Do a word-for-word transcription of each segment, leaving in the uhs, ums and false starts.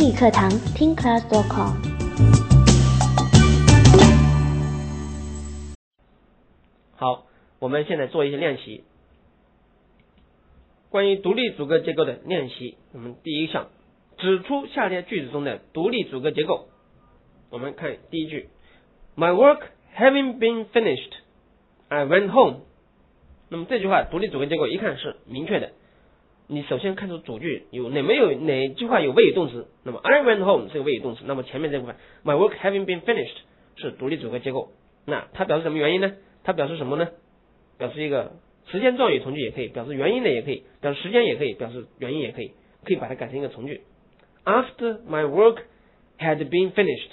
英语课堂听 class dot com。 好，我们现在做一些练习，关于独立主格结构的练习。我们第一项，指出下列句子中的独立主格结构。我们看第一句 ，My work having been finished, I went home。那么这句话独立主格结构一看是明确的。你首先看出主句有哪没有哪句话有谓语动词，那么 I went home 是个谓语动词，那么前面这部分 My work having been finished 是独立主格结构。那它表示什么原因呢？它表示什么呢？表示一个时间状语从句也可以，表示原因的也可以，表示时间也可以，表示原因也可以，可以把它改成一个从句。After my work had been finished，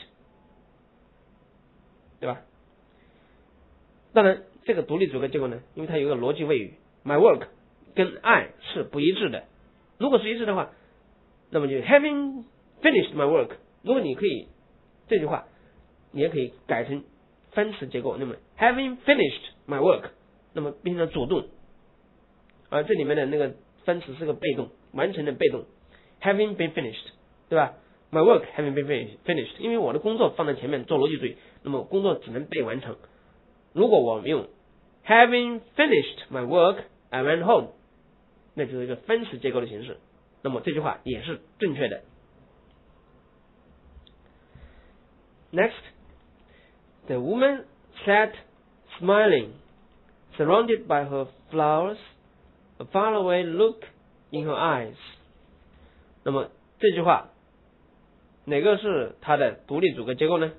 对吧？当然，这个独立主格结构呢，因为它有一个逻辑谓语 my work 跟 I 是不一致的。如果是一致的话，那么就 having finished my work。如果你可以这句话，你也可以改成分词结构。那么 having finished my work， 那么变成主动，而这里面的那个分词是个被动，完成的被动 having been finished， 对吧？ My work having been finished， 因为我的工作放在前面做逻辑主语，那么工作只能被完成。如果我们用 having finished my work I went home， 那就是一个分词结构的形式，那么这句话也是正确的。 Next， The woman sat smiling, surrounded by her flowers, a faraway look in her eyes。 那么这句话哪个是它的独立主格结构呢？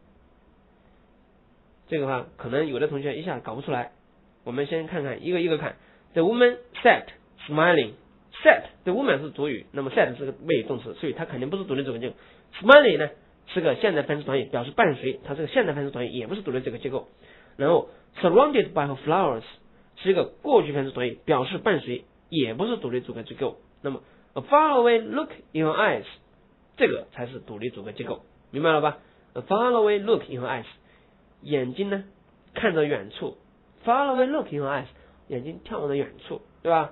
这个话可能有的同学一下搞不出来，我们先看看一个一个看。 The woman sat smiling， sat the woman 是主语，那么 sat 是个谓语动词，所以它肯定不是独立主格结构。 Smiling 呢是个现在分词短语，表示伴随，它是个现在分词短语，也不是独立这个结构。然后 surrounded by her flowers 是一个过去分词短语，表示伴随，也不是独立主格结构。那么 a faraway look in her eyes 这个才是独立主格结构，明白了吧？ A faraway look in her eyes， 眼睛呢看着远处， faraway look in her eyes， 眼睛眺望着远处，对吧？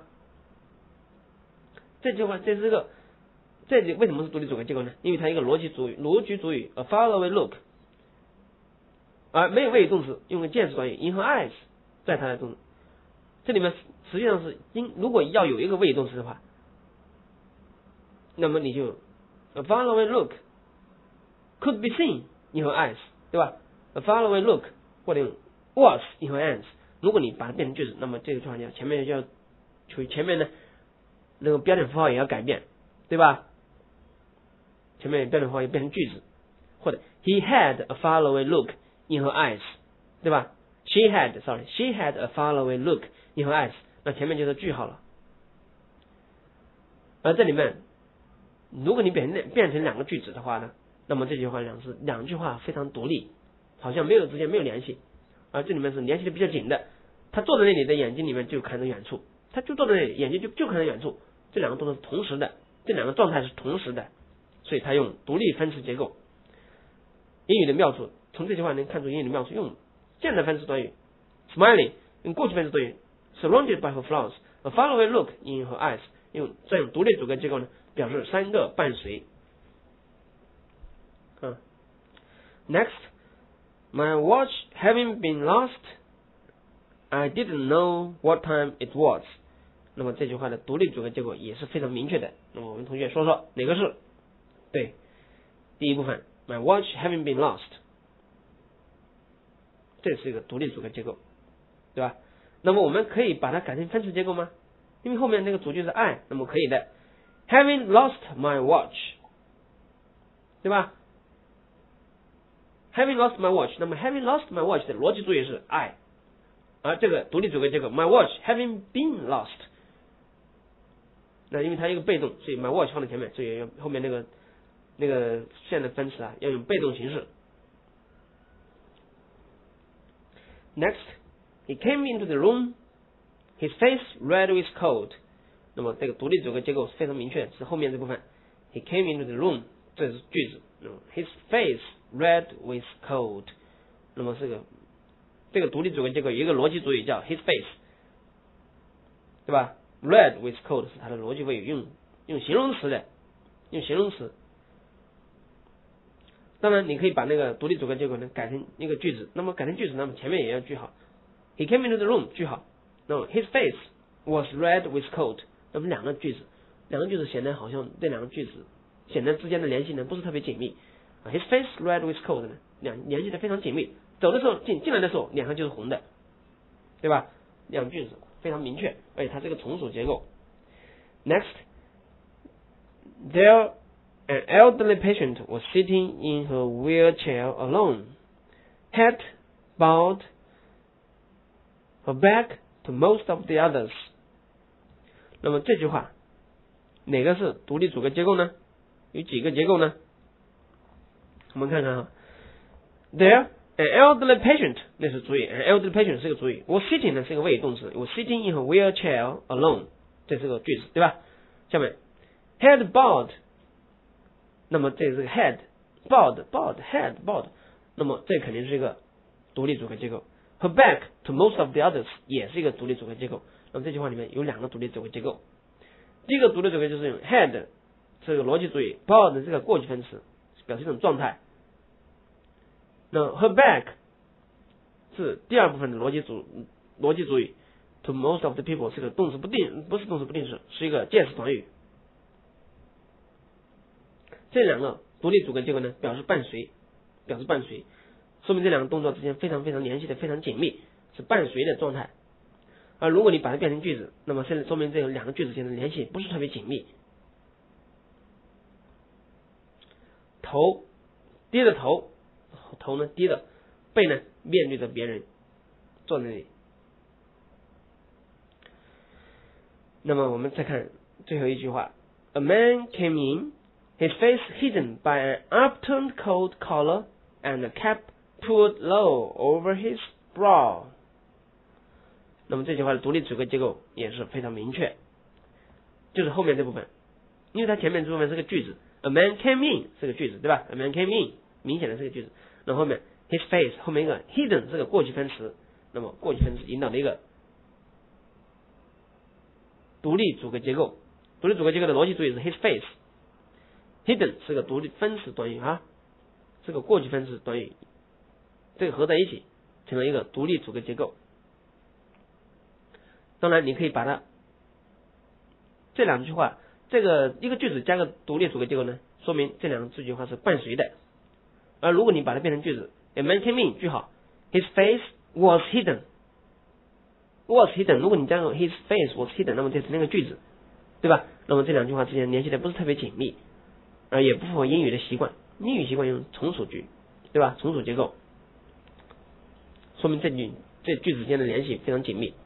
这句话这是个这里为什么是独立主格结构呢？因为它一个逻辑主语，逻辑主语 a faraway look， 而没有谓语动词，用个介词短语 in her eyes， 在它的中，这里面实际上是因如果要有一个谓语动词的话，那么你就 a faraway look could be seen in her eyes， 对吧？ A faraway look 或者用 was in her hands。 如果你把它变成句子，那么这个句话前面就要前面呢那个标点符号也要改变，对吧？前面标点符号也变成句子，或者 He had a faraway look in her eyes， 对吧？ She had sorry she had a faraway look in her eyes， 那前面就是句号了。而这里面如果你变成变成两个句子的话呢，那么这句话两是两句话非常独立，好像没有之间没有联系，而这里面是联系的比较紧的。他坐在那里的眼睛里面就看着远处，他就坐在那里眼睛就就看着远处，这两个动作是同时的，这两个状态是同时的，所以他用独立分词结构。英语的妙处，从这句话能看出英语的妙处，用现在分词短语 smiling， 用过去分词短语 surrounded by her flowers， a faraway look in her eyes， 用这种独立主格结构呢表示三个伴随。嗯 Next， my watch having been lost, I didn't know what time it was。 那么这句话的独立主格结构也是非常明确的。那么我们同学说说哪个是对？第一部分 my watch having been lost， 这是一个独立主格结构，对吧？那么我们可以把它改成分词结构吗？因为后面那个主句是 I， 那么可以的。Having lost my watch， 对吧？ Having lost my watch， 那么 having lost my watch 的逻辑主语是 I， 而这个独立主格结构 my watch having been lost， 那因为它一个被动，所以 my watch 放在前面，所以后面那个那个现在分词啊要用被动形式。 Next， he came into the room, his face red with cold。 那么这个独立主格结构是非常明确，是后面这部分 he came into the room， 这是句子。his face red with cold， 那么这个这个独立主格结构有一个逻辑主语叫 his face， 对吧？ red with cold 是它的逻辑谓语，用用形容词的，用形容词当然你可以把那个独立主格结构呢改成一个句子，那么改成句子，那么前面也要句号。He came into the room 句号，那么 his face was red with cold， 那么两个句子，两个句子显得好像这两个句子显得之间的联系呢不是特别紧密。His face red with cold 呢，两联系的非常紧密，走的时候进进来的时候脸上就是红的，对吧？两句子非常明确，而且它是个从属结构。Next, there an elderly patient was sitting in her wheelchair alone, head bowed, her back to most of the others。 那么这句话哪个是独立主格结构呢？有几个结构呢？我们看看啊 ，there an elderly patient 那是主语 ，an elderly patient 是个主语 ，was sitting 呢是个谓语动词 ，was sitting in her wheelchair alone， 这是个句子，对吧？下面 head bowed， 那么这是个 head bowed bowed head bowed， 那么这肯定是一个独立主格结构。her back to most of the others 也是一个独立主格结构。那么这句话里面有两个独立主格结构，第一个独立主格就是用 head 这个逻辑主语 ，bowed 这个过去分词表示一种状态。那 her back 是第二部分的逻辑主逻辑主语 ，to most of the people 是个动词不定，不是动词不定式，是一个介词短语。这两个独立主格结构呢，表示伴随，表示伴随，说明这两个动作之间非常非常联系的非常紧密，是伴随的状态。而如果你把它变成句子，那么现在说明这两个句子间的联系不是特别紧密。头低着头，头呢低着，背呢面对着别人，坐在那里。那么我们再看最后一句话 ，A man came in, his face hidden by an upturned coat collar and a cap pulled low over his brow。那么这句话的独立主格结构也是非常明确，就是后面这部分，因为它前面这部分是个句子 ，A man came in 是个句子，对吧 ？A man came in 明显的是个句子，那后面 his face 后面一个 hidden 是个过去分词，那么过去分词引导的一个独立主格结构，独立主格结构的逻辑主语是 his face，hidden 是个独立分词短语啊，是个过去分词短语，这个合在一起成了一个独立主格结构。当然，你可以把它这两句话，这个一个句子加个独立主格结构呢，说明这两这句话是伴随的。而如果你把它变成句子 ，A man came in 句号 ，his face was hidden， was hidden， 如果你加个 his face was hidden， 那么这是那个句子，对吧？那么这两句话之间联系的不是特别紧密，而也不符合英语的习惯，英语习惯用从属句，对吧？从属结构，说明这句这句子间的联系非常紧密。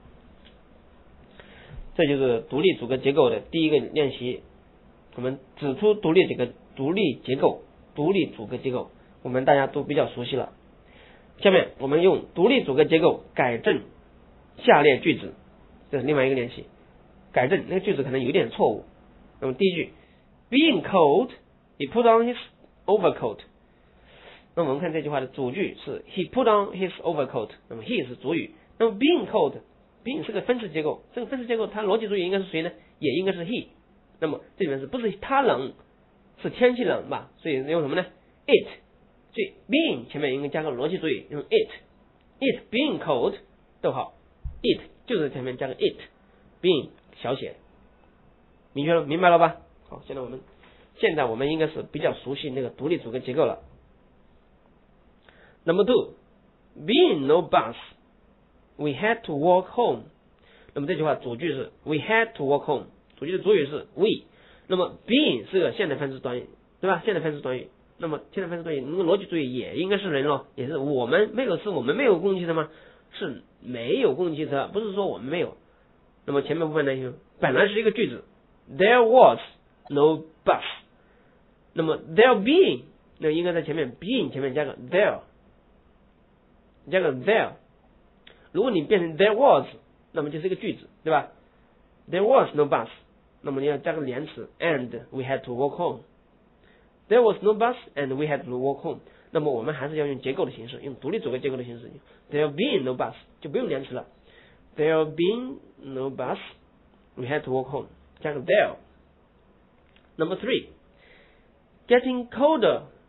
这就是独立主格结构的第一个练习，我们指出独立这个独立结构、独立主格结构，我们大家都比较熟悉了。下面我们用独立主格结构改正下列句子，这是另外一个练习。改正那个句子可能有点错误。那么第一句 ，Being cold, he put on his overcoat。那么我们看这句话的主句是 He put on his overcoat， 那么 he 是主语，那么 being cold。being 是个分词结构，这个分词结构它逻辑主语应该是谁呢？也应该是 he。那么这里面是不是他冷，是天气冷吧？所以用什么呢 ？it。所以 being 前面应该加个逻辑主语，用 it。it being cold， 逗号 ，it 就是前面加个 it，being 小写，明确了，明白了吧？好，现在我们现在我们应该是比较熟悉那个独立主格结构了。Number two, being no bus。We had to walk home。 那么这句话主句是 We had to walk home， 主句的主语是 we。 那么 being 是个现在分词短语，对吧？现在分词短语，那么现在分词短语那个逻辑主语也应该是人咯，也是我们，没有是我们没有公共汽车吗？是没有公共汽车，不是说我们没有。那么前面部分呢，本来是一个句子 There was no bus， 那么 there being 那应该在前面 being 前面加个 there， 加个 there。如果你变成 there was， 那么就是一个句子，对吧？ There was no bus， 那么你要加个连词 and we had to walk home。 There was no bus and we had to walk home。 那么我们还是要用结构的形式，用独立主格结构的形式。 There being no bus 就不用连词了， There being no bus we had to walk home， 加个 there。 Number three， Getting colder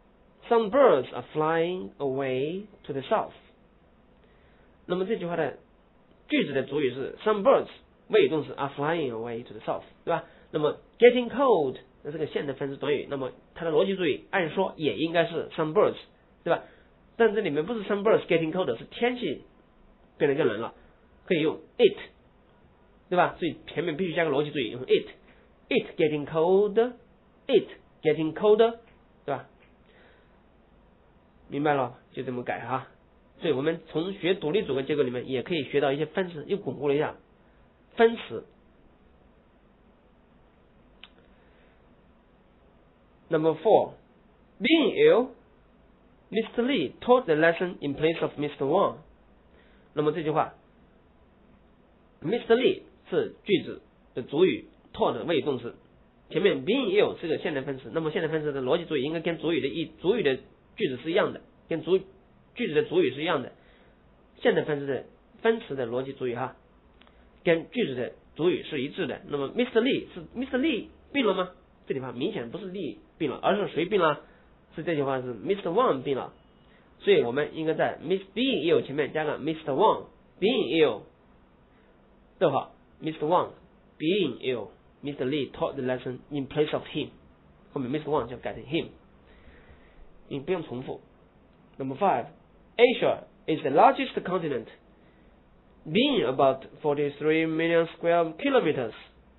Some birds are flying away to the south。那么这句话的句子的主语是 some birds， 谓语动词 are flying away to the south， 对吧？那么 getting cold 那是个现在分词短语，那么它的逻辑主语按说也应该是 some birds， 对吧？但这里面不是 some birds getting cold， 是天气变得更冷了，可以用 it， 对吧？所以前面必须加个逻辑主语，用 it it getting cold it getting colder， 对吧？明白了，就这么改哈。所以我们从学独立组合结构里面也可以学到一些分词，又巩固了一下分词。Number four, being ill, Mister Lee taught the lesson in place of Mister Wang。那么这句话 ，Mister Lee 是句子的主语 ，taught 谓语动词，前面 being ill 是个现在分词，那么现在分词的逻辑主语应该跟主语的意主语的句子是一样的，跟主句子的主语是一样的。现在分词的分词的逻辑主语哈，跟句子的主语是一致的。那么 Mister Lee 是 Mister Lee 病了吗？这地方明显不是 Lee 病了，而是谁病了？是这句话是 Mister Wang 病了。所以我们应该在 Miss being ill 前面加个 Mister Wang being ill， 逗号 Mister Wang being ill Mister Lee taught the lesson in place of him， 后面 Mister Wang 就改成 him， 你不用重复。Number five, Asia is the largest continent, being about forty-three million square kilometers。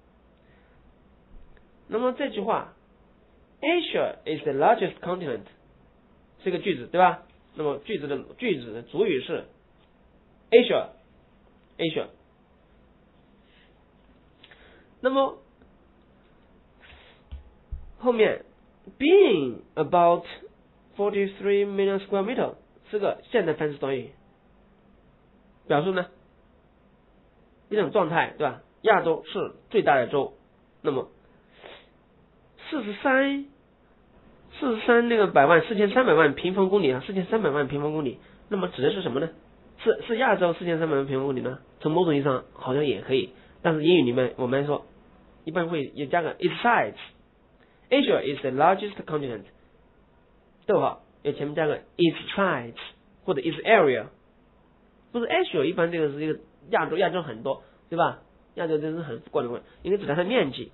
那么这句话 Asia is the largest continent 是个句子，对吧？那么句子的句子的主语是 Asia Asia。 那么后面 being about forty-three million square meter 是个现在分词短语，表示呢一种状态，对吧？亚洲是最大的洲，那么四十三四十三那个百万四千三百万平方公里啊，四千三百万平方公里，那么指的是什么呢？是是亚洲四千三百万平方公里呢？从某种意义上好像也可以，但是英语里面我们说一般会也加个 its size。Asia is the largest continent， 逗号要前面加个 its size 或者 its area， 不是 Asia 一般这个是一个亚洲，亚洲很多，对吧？亚洲真是很广的，应该指它的面积，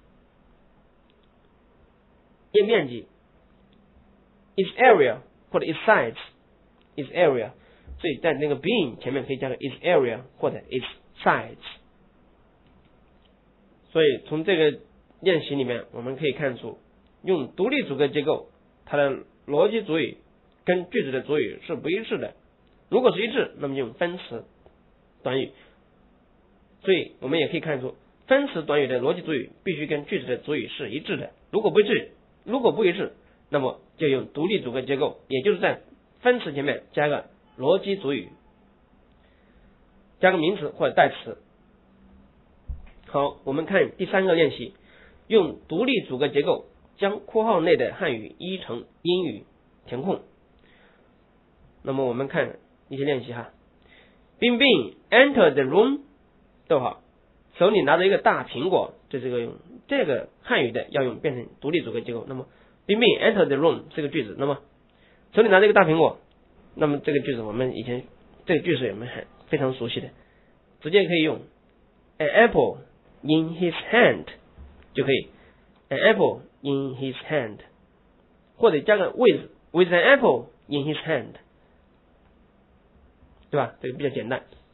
一面积 its area 或者 its size its area， 所以在那个 being 前面可以加个 its area 或者 its size。 所以从这个练习里面我们可以看出，用独立组合结构它的逻辑主语跟句子的主语是不一致的，如果是一致，那么用分词短语。所以我们也可以看出分词短语的逻辑主语必须跟句子的主语是一致的，如果不一致如果不一致那么就用独立组合结构，也就是在分词前面加个逻辑主语，加个名词或者代词。好，我们看第三个练习，用独立组合结构将括号内的汉语译成英语填空。那么我们看一些练习哈。Bing Bing entered the room， 逗号，手里拿着一个大苹果，这是个用这个汉语的要用变成独立组合结构。那么 Bing Bing entered the room 这个句子，那么手里拿着一个大苹果，那么这个句子我们以前这个句式我们很非常熟悉的，直接可以用 an apple in his hand 就可以 an apple in his hand， 或者加个 with with an apple in his hand， 对吧？这个比较简单。